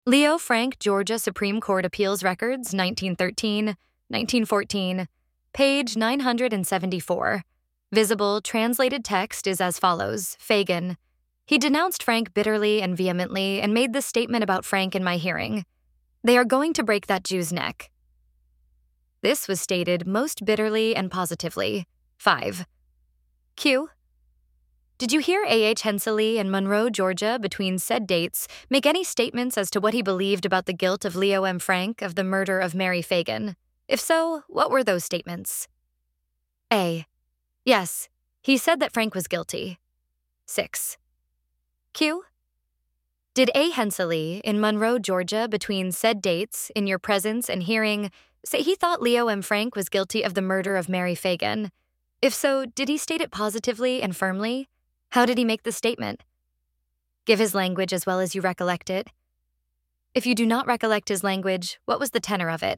Leo Frank, Georgia Supreme Court Appeals Records, 1913, 1914, page 974. Visible translated text is as follows. Fagan. He denounced Frank bitterly and vehemently and made this statement about Frank in my hearing. They are going to break that Jew's neck. This was stated most bitterly and positively. 5. Q. Did you hear A.H. Hensley in Monroe, Georgia, between said dates, make any statements as to what he believed about the guilt of Leo M. Frank of the murder of Mary Fagan? If so, what were those statements? A. Yes, he said that Frank was guilty. 6. Q. Did A. Hensley in Monroe, Georgia, between said dates, in your presence and hearing, say he thought Leo M. Frank was guilty of the murder of Mary Fagan? If so, did he state it positively and firmly? How did he make the statement? Give his language as well as you recollect it. If you do not recollect his language, what was the tenor of it?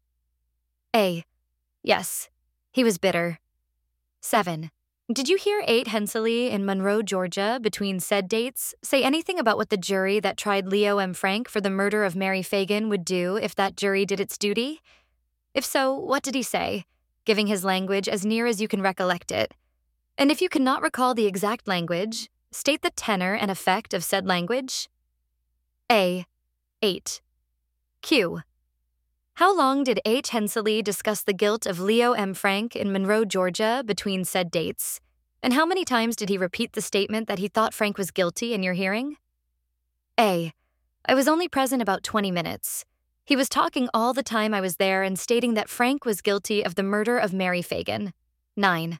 A. Yes, he was bitter. 7. Did you hear A. Hensley in Monroe, Georgia, between said dates, say anything about what the jury that tried Leo M. Frank for the murder of Mary Fagan would do if that jury did its duty? If so, what did he say, giving his language as near as you can recollect it? And if you cannot recall the exact language, state the tenor and effect of said language. A. 8. Q. How long did H. Hensley discuss the guilt of Leo M. Frank in Monroe, Georgia, between said dates? And how many times did he repeat the statement that he thought Frank was guilty in your hearing? A. I was only present about 20 minutes. He was talking all the time I was there and stating that Frank was guilty of the murder of Mary Fagan. 9.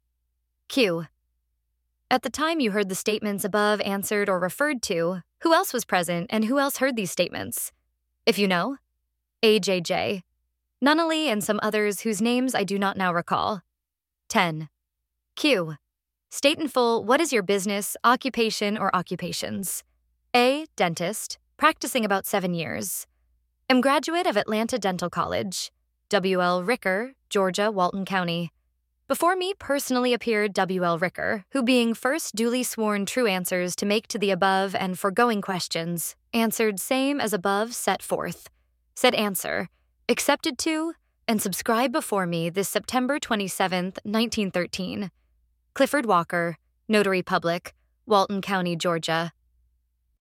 Q. At the time you heard the statements above answered or referred to, who else was present and who else heard these statements? If you know. AJJ. Nunnally and some others whose names I do not now recall. 10. Q. State in full what is your business, occupation, or occupations. A. Dentist, practicing about 7 years. Am graduate of Atlanta Dental College. W.L. Ricker, Georgia, Walton County. Before me personally appeared W.L. Ricker, who being first duly sworn true answers to make to the above and foregoing questions, answered same as above set forth. Said answer, accepted to, and subscribed before me this September 27th, 1913. Clifford Walker, Notary Public, Walton County, Georgia.